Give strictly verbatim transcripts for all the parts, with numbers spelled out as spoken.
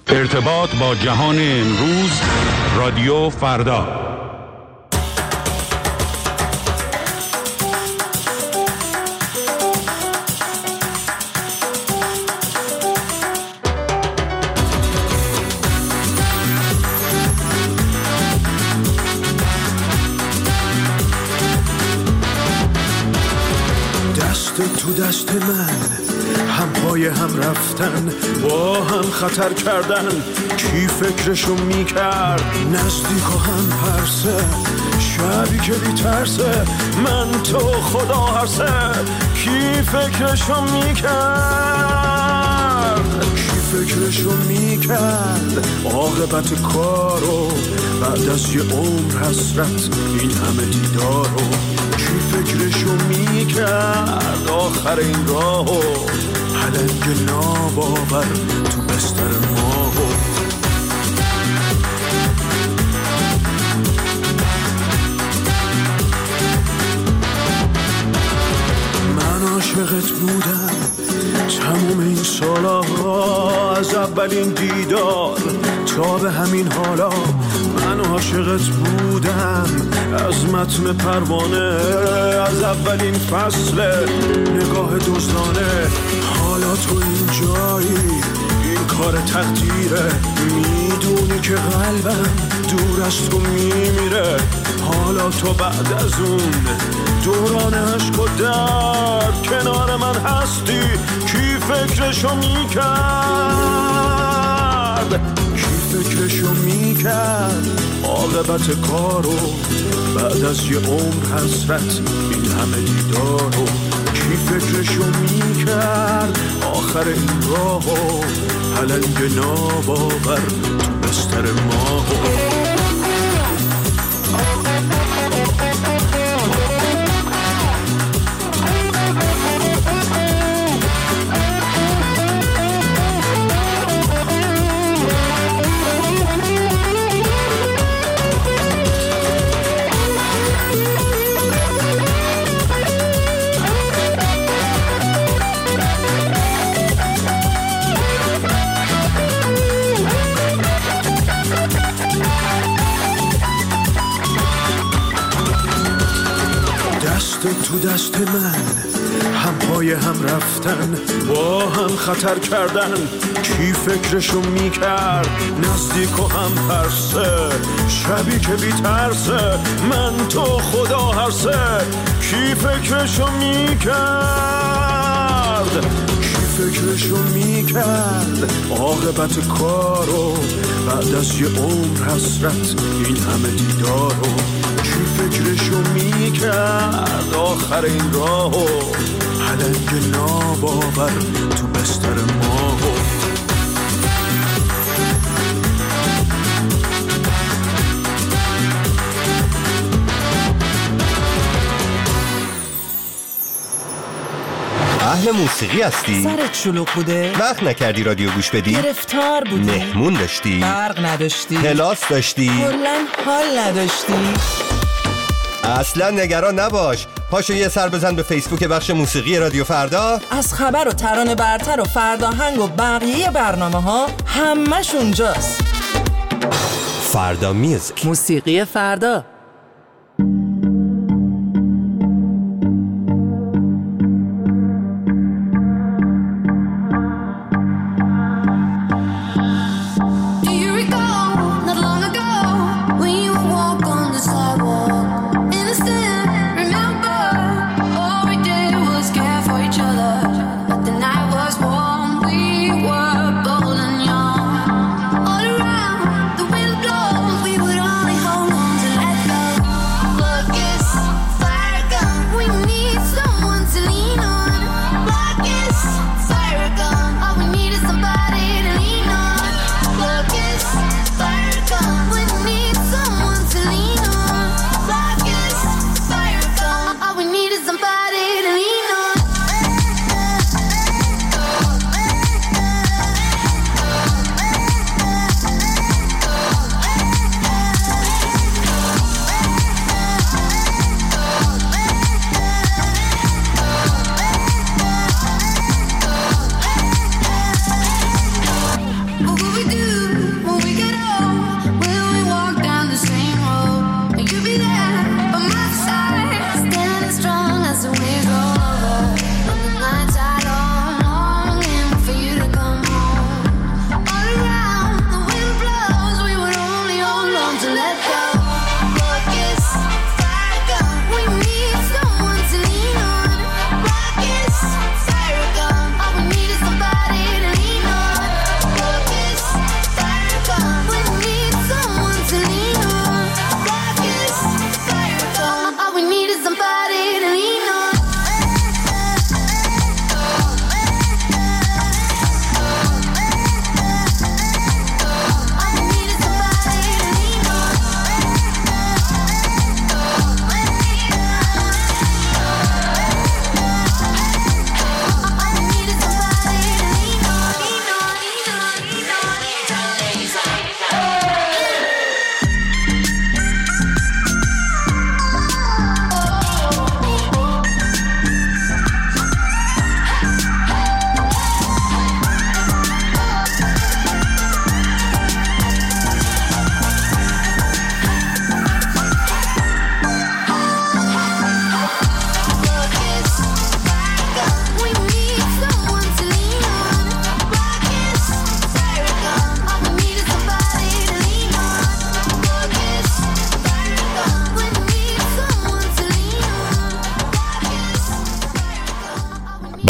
ارتباط با جهان امروز، رادیو فردا. دست تو دست من، هم پای هم رفتن، با هم خطر کردن. کی فکرشو میکرد نزدیک و هم پرسه، شبی که بیترسه من تو خدا هرسه. کی فکرشو میکرد، کی فکرشو میکرد عاقبت کارو، بعد از یه عمر حسرت این همه دیدارو. کی فکرشو میکرد آخر این راهو، پلنگ ناباور تو بستر ماهو. من عاشقت بودم تموم این سالا، از اولین دیدار تا به همین حالا. من عاشقت بودم از متن پروانه، از اولین فصل نگاه دزدانه. حالا تو این جایی، این کار تقدیره، میدونی که قلبم دور از تو میمیره. حالا تو بعد از اون دوران عشق و درد کنار من هستی. کی فکرشو میکرد، کی فکرشو میکرد عاقبت کارو، بعد از یه عمر حسرت این همه دیدارو. کی فکرشو میکرد آخر این راهو، پلنگ ناباور تو بستر ماهو. تو دست من، هم پای هم رفتن، با هم خطر کردن. کی فکرشو میکرد نزدیک و هم پرسه، شبی که بیترسه من تو خدا هرسه. کی فکرشو میکرد، کی فکرشو میکرد عاقبت کارو، بعد از یه عمر حسرت این همه دیدارو. کی فکرشو میکرد آخر این راهو، پلنگ ناباور تو بستر ماهو. اهل موسیقی هستی؟ سرت شلوغ بوده؟ وقت نکردی رادیو گوش بدی؟ گرفتار بودی؟ مهمون داشتی؟ برق نداشتی؟ کلاس داشتی؟ کلاً حال نداشتی؟ اصلا نگران نباش، پاشو یه سر بزن به فیسبوک بخش موسیقی رادیو فردا. از خبر و ترانه برتر و فرداهنگ و بقیه برنامه ها همش اونجاست. فردا میوزیک، موسیقی فردا. All around, the wind blows, we would only hold on to let go.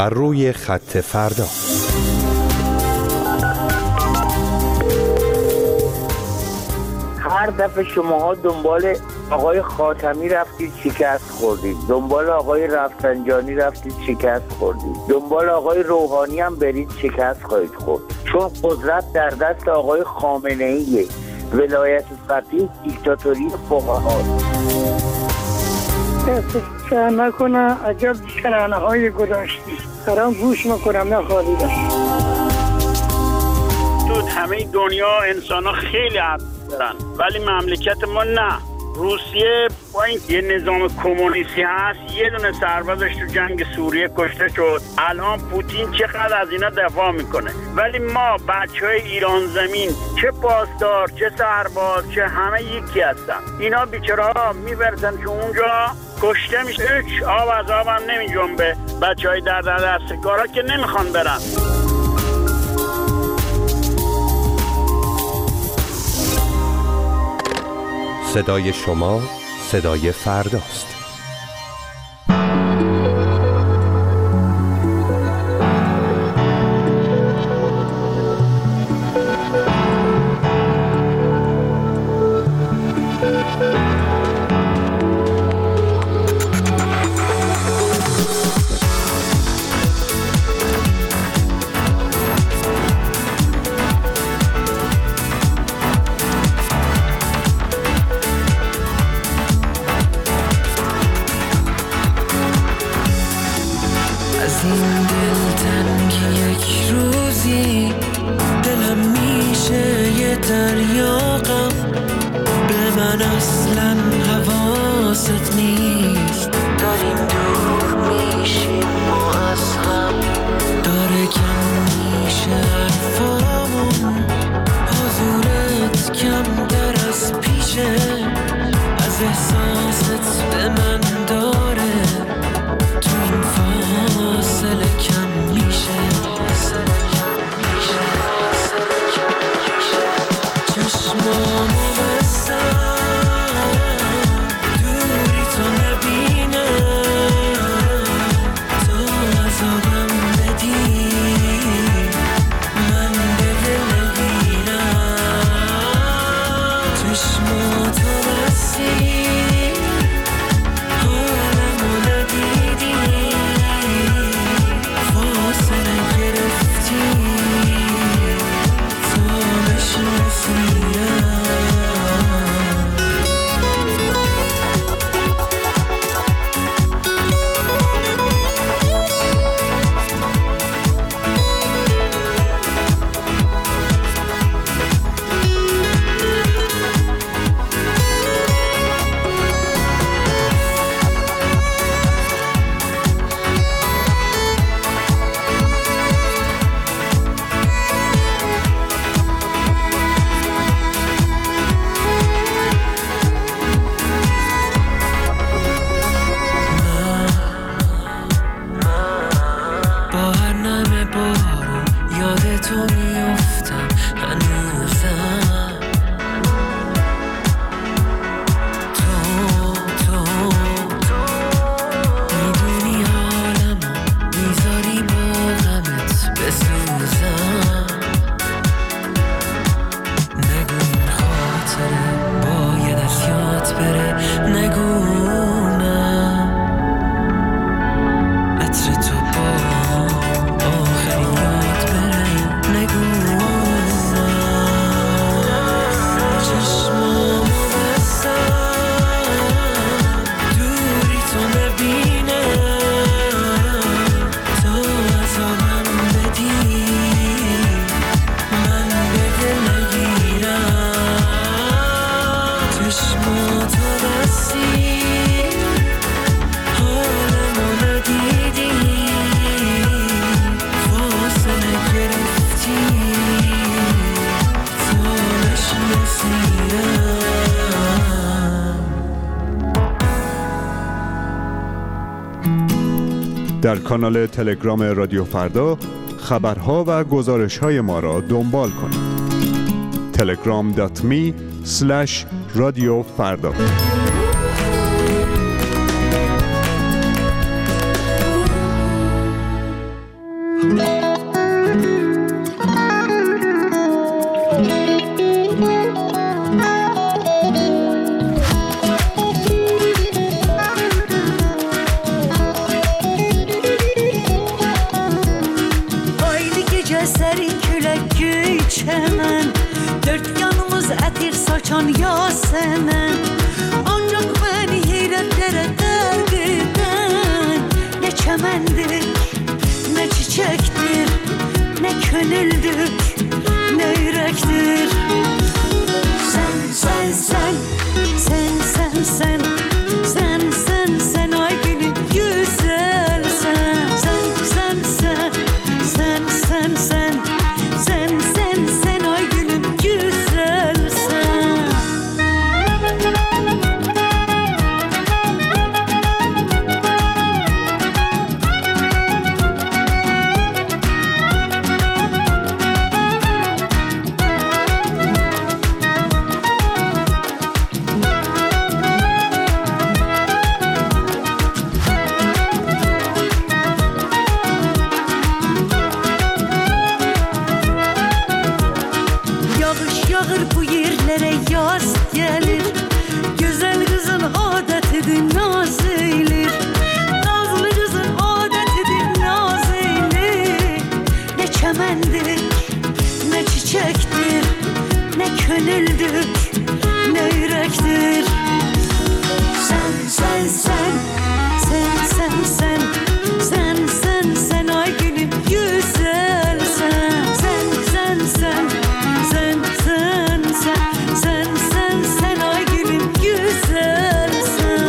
بر روی خط فردا. هر دفعه شماها دنبال آقای خاتمی رفتید شکست خوردید، دنبال آقای رفسنجانی رفتید شکست خوردید، دنبال آقای روحانی هم برید شکست خواهید خورد، چون قدرت در دست آقای خامنه‌ای، ولایت فقیه دیکتاتوری فقهاست. فکر نکنه عجب ترانه های گذاشتی دارم گوش میکنم نخواهیدم. تو همه دنیا انسان ها خیلی حق دارن ولی مملکت ما نه. روسیه با این یه نظام کمونیستی هست، یه دونه سربازش تو جنگ سوریه کشته شد، الان پوتین چقدر از اینا دفاع میکنه، ولی ما بچه های ایران زمین چه پاسدار چه سرباز چه همه یکی هستن. اینا بیچاره ها میبرزن که اونجا کشته میشه، هیچ آب از آب هم نمی جنبه. بچه های در در دستگارا که نمیخوان برن. صدای شما صدای فرداست. در کانال تلگرام رادیو فردا خبرها و گزارش‌های ما را دنبال کنید. تلگرام دات می اسلش رادیو فردا. çəmən, dörd yanımız ətir saçan yasəmən. Ancaq məni heyrətlərə qərq edən nə çəməndir, nə çiçəkdir, nə könüldür, nə ürəkdir. Sən, sən, sən, sən, sən, sən, sən, sən, sən, ay gülüm güzelsən. Sən, sən, sən, sən, sən, sən, sən, sən, sən, ay gülüm güzelsən. Yağış yağır bu yerlere yaz gelir, güzel kızın adetidir naz eylir. Nazlı kızın adetidir naz eylir. Ne çemendir, ne çiçektir, ne könüldür, ne yürektir. Sen, sen, sen, sen, sen, sen, sen, sen, sen, ay gülüm güzelsen. Sen, sen, sen, sen, sen, sen, sen, sen, sen, ay gülüm güzelsen.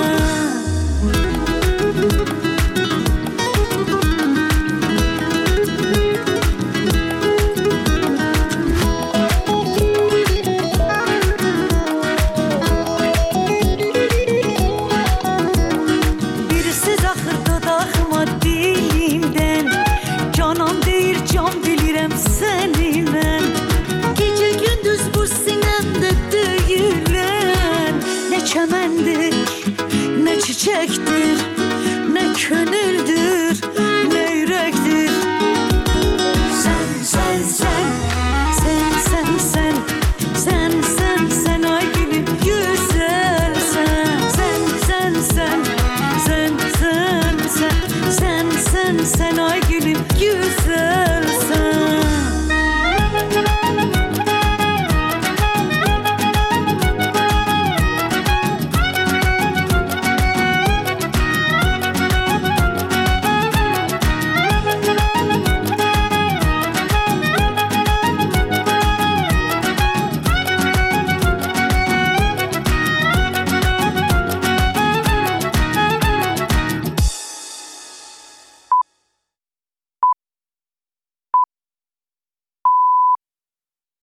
Birisi axır dodağıma dilimdən, canam deyir can bilirəm səni mən. Gecə gündüz bu sinəmdə döyülən nə çəməndir, nə çiçəkdir, nə könüldür,